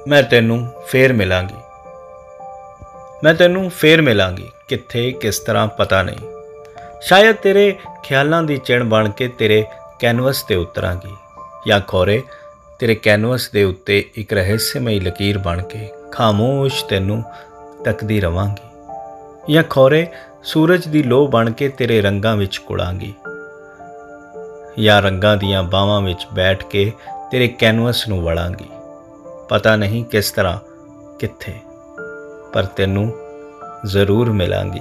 मैं तैनूं फेर मिलांगी, मैं तैनूं फेर मिलांगी, कित्थे किस तरह पता नहीं। शायद तेरे ख्यालों की चिण बन के तेरे कैनवस ते उतरांगी, या खौरे तेरे कैनवस के उत्ते एक रहस्यमई लकीर बन के खामोश तैनूं तकदी रवांगी, या खौरे सूरज की लोह बन के तेरे रंगां विच कुड़ांगी, या रंगां दियां बावां विच बैठ के तेरे कैनवस नूं वड़ांगी। पता नहीं किस तरह कित्थे, पर तैनूं जरूर मिलांगी।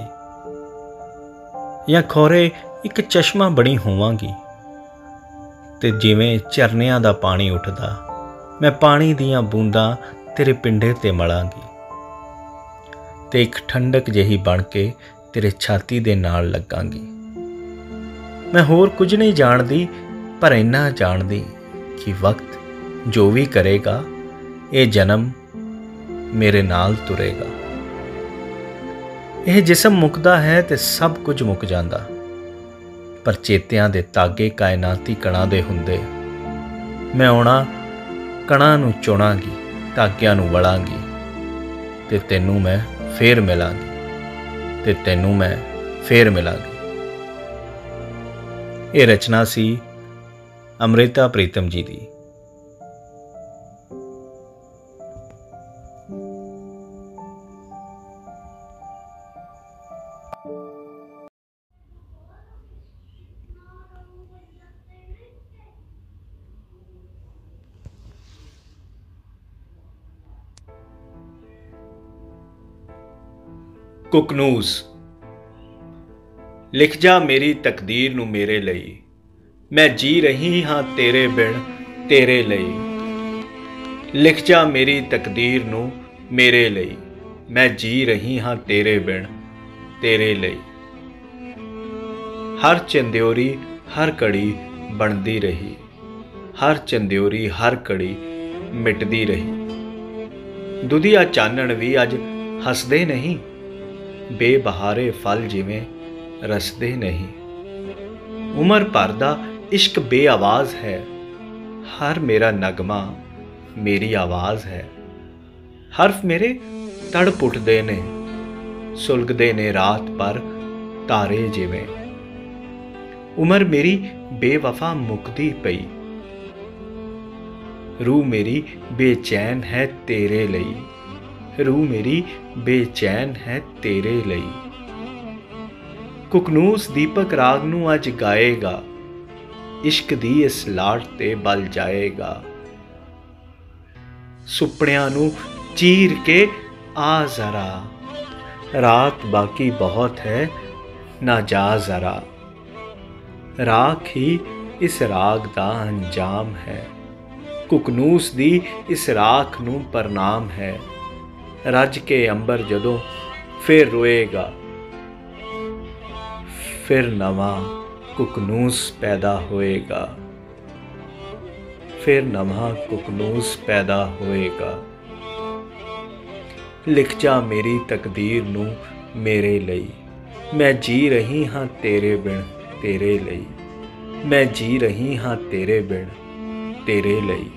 या खौरे एक चश्मा बनी होवांगी ते जिवें झरनियां दा पानी उठदा मैं पानी दियां बूंदां तेरे पिंडे ते मलांगी, ते एक ठंडक जही बन के तेरे छाती दे नाल लगांगी। मैं होर कुछ नहीं जानदी, पर इन्ना जानदी कि वक्त जो भी करेगा ये जन्म मेरे नाल तुरेगा। यह जिसम मुकदा है ते सब कुछ मुक जांदा, पर चेतियां दे तागे कायनाती कणां दे हुंदे। मैं आउणा कणां नूं चुणांगी, धागियां नूं वड़ांगी, ते तैनूं मैं फेर मिलांगी, ते तैनूं मैं फेर मिलांगी। ये रचना सी अमृता प्रीतम जी दी। कुकनूस। लिख जा मेरी तकदीर नूं मेरे लई, मैं जी रही हाँ तेरे बिन तेरे लई। लिख जा मेरी तकदीर नूं मेरे लई, मैं जी रही हाँ तेरे बिन तेरे लई। हर चंद्योरी हर कड़ी बनदी रही, हर चंद्योरी हर कड़ी मिटदी रही। दुधिया चानण भी अज हसदे नहीं, बेबहारे फल जिवें रसदे नहीं। उमर भर दा इश्क बेआवाज़ है, हर मेरा नगमा मेरी आवाज़ है। हरफ मेरे तड़प उठदे ने, सुलगदे ने रात पर तारे जिवें। उमर मेरी बेवफा मुकदी पई, रूह मेरी बेचैन है तेरे लई, रूह मेरी बेचैन है तेरे लई। कुकनूस दीपक राग नूं अज गाएगा, इश्क दी इस लाट ते बल जाएगा। सुपनियां नूं चीर के आ जरा, रात बाकी बहुत है ना जा जरा। राख ही इस राग दा अंजाम है, कुकनूस दी इस राख नूं प्रणाम है। रज के अंबर जदों फिर रोएगा, फिर नवा कुकनूस पैदा होएगा, फिर नवा कुकनूस पैदा होएगा। लिख जा मेरी तकदीर नूं मेरे लई, मैं जी रही हाँ तेरे बिन तेरे लई, मैं जी रही हाँ तेरे बिन तेरे लई।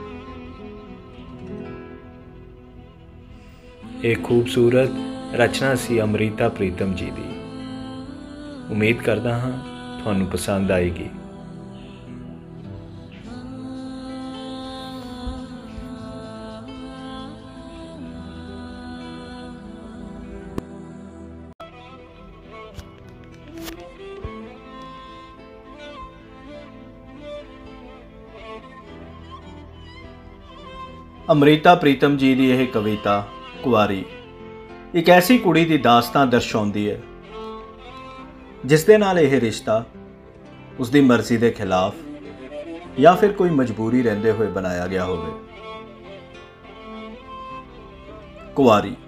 एक खूबसूरत रचना सी अमृता प्रीतम जी दी। उम्मीद करदा हाँ तुहानूं पसंद आएगी। अमृता प्रीतम जी की यह कविता कुआरी एक ऐसी कुड़ी की दास्तां दर्शाउंदी है जिस दे नाल यह रिश्ता उसकी मर्जी के खिलाफ या फिर कोई मजबूरी रहंदे हुए बनाया गया होवे। कुआरी।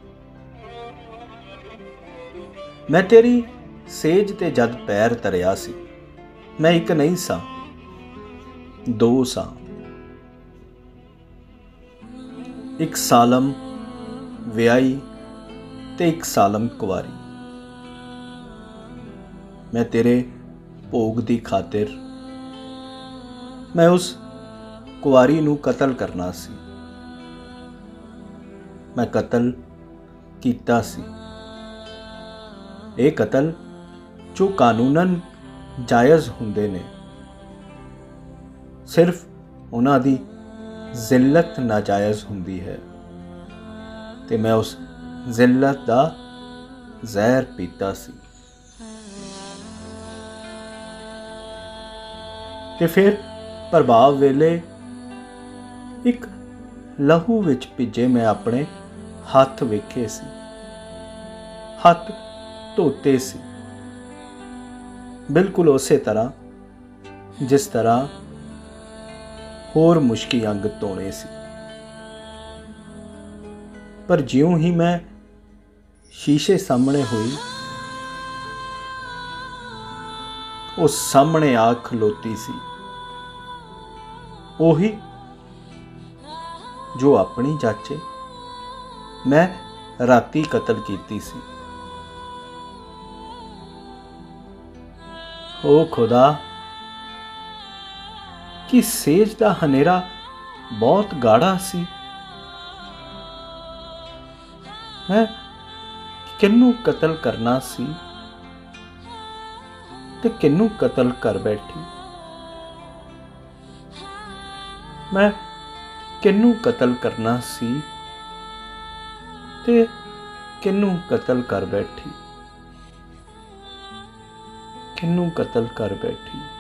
मैं तेरी सेज ते जद पैर तरिया सी, मैं एक नहीं सा दो सा, एक सालम विआई ते एक सालम कुआरी। मैं तेरे भोग दी खातिर मैं उस कुआरी नूं कतल करना सी, ਮੈਂ ਕਤਲ ਕੀਤਾ ਸੀ। ਇਹ ਕਤਲ ਜੋ ਕਾਨੂੰਨਨ ਜਾਇਜ਼ ਹੁੰਦੇ ਨੇ, ਸਿਰਫ ਉਹਨਾਂ ਦੀ ਜ਼ਿਲਤ ਨਾਜਾਇਜ਼ ਹੁੰਦੀ ਹੈ ਤੇ ਮੈਂ ਉਸ ਜ਼ਿਲਤ ਦਾ ਜ਼ਹਿਰ ਪੀਤਾ ਸੀ। ਤੇ ਫਿਰ ਪ੍ਰਭਾਵ ਵੇਲੇ ਇੱਕ ਲਹੂ ਵਿੱਚ ਭਿੱਜੇ ਮੈਂ ਆਪਣੇ ਹੱਥ ਵੇਖੇ ਸੀ, ਹੱਥ ਧੋਤੇ ਸੀ, ਬਿਲਕੁਲ ਉਸੇ ਤਰ੍ਹਾਂ ਜਿਸ ਤਰ੍ਹਾਂ ਹੋਰ ਮੁਸ਼ਕੀ ਅੰਗ ਧੋਣੇ ਸੀ। ਪਰ ਜਿਉਂ ਹੀ ਮੈਂ ਸ਼ੀਸ਼ੇ ਸਾਹਮਣੇ ਹੋਈ, ਉਹ ਸਾਹਮਣੇ ਆ ਖਲੋਤੀ ਸੀ, ਉਹੀ ਜੋ ਆਪਣੀ ਜਾਚੇ ਮੈਂ ਰਾਤੀ ਕਤਲ ਕੀਤੀ ਸੀ। ਓ ਖੁਦਾ, ਕਿ ਸੇਜ ਦਾ ਹਨੇਰਾ ਬਹੁਤ ਗਾੜਾ ਸੀ। ਮੈਂ ਕਿਹਨੂੰ ਕਤਲ ਕਰਨਾ ਸੀ ਤੇ ਕਿਹਨੂੰ ਕਤਲ ਕਰ ਬੈਠੀ। ਮੈਂ ਕਿਹਨੂੰ ਕਤਲ ਕਰਨਾ ਸੀ ਤੇ ਕਿਹਨੂੰ ਕਤਲ ਕਰ ਬੈਠੀ, ਕਿਹਨੂੰ ਕਤਲ ਕਰ ਬੈਠੀ।